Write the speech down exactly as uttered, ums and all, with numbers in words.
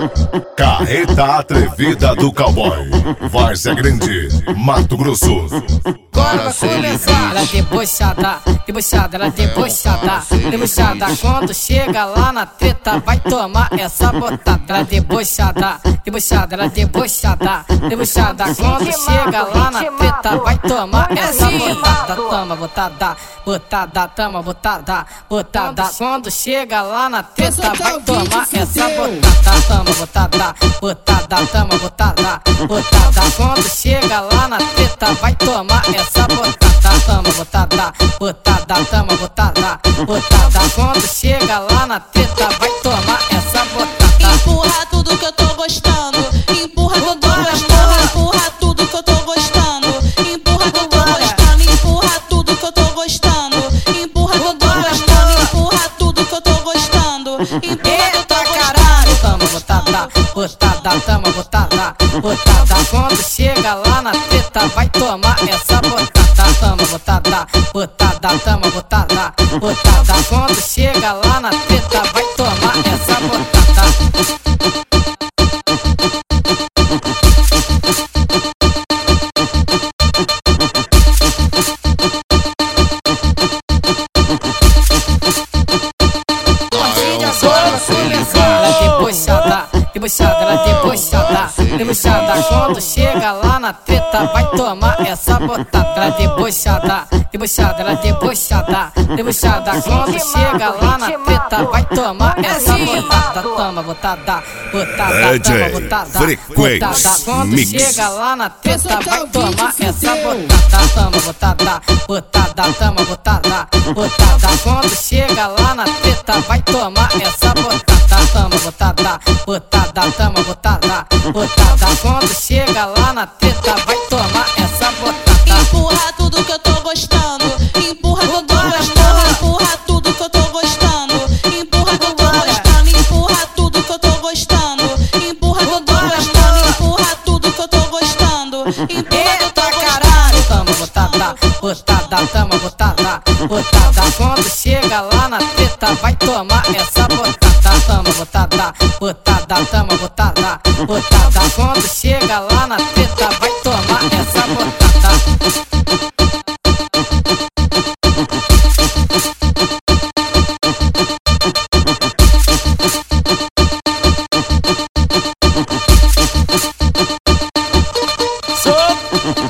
Carreta atrevida do cowboy. Várzea Grande, Mato Grosso. Agora vai começar. Ela é debochada, debochada, ela é debochada, debochada. Quando chega lá na treta, vai tomar essa botada. Ela é debochada, debochada, ela é debochada, debochada. Quando chega lá na treta, vai tomar essa botada. Toma botada, botada, toma botada, botada. Quando chega lá na treta, vai tomar essa botada. Toma botada, botada, toma botada, botada. Quando chega lá na treta, vai tomar essa botada. Toma botada, botada, toma botada, botada. Quando chega lá na treta, vai tomar essa botada. Empurra tudo que eu tô gostando, empurra que eu tô gostando, empurra tudo que eu tô gostando, empurra que eu tô gostando, empurra tudo que eu tô gostando, empurra que eu tô gostando, empurra tudo que eu tô gostando, empurra que eu tô gostando. Toma botada, botada, toma botada, botada. Quando chega lá na treta, vai tomar essa botada. Toma botada, botada, toma botada, botada. Quando chega lá na treta, vai tomar essa botada. Ela é debochada, debochada, ela é debochada, debochada. Quando chega lá na treta, vai tomar essa botada. Ela é debochada, debochada, ela é debochada, debochada. Quando chega lá na treta, vai tomar essa botada. Toma botada, botada, toma botada, botada. Quando chega lá na treta, vai tomar essa botada. Toma botada, botada, toma botada, botada. Quando chega lá na treta, vai tomar essa botada. Toma botada, botada, toma botada, botada. Quando chega lá na treta, vai tomar essa botada. Empurra tudo que eu tô gostando, empurra que eu tô gostando, empurra tudo que eu tô gostando, empurra que eu tô gostando, empurra tudo que eu tô gostando, empurra que eu tô gostando, empurra tudo que eu tô gostando, empurra que eu tô gostando. Toma botada, botada, toma botada, botada. Quando chega lá na treta, vai tomar essa botada. Toma botada, botada, toma botada, botada. Quando chega lá na treta, vai tomar essa botada.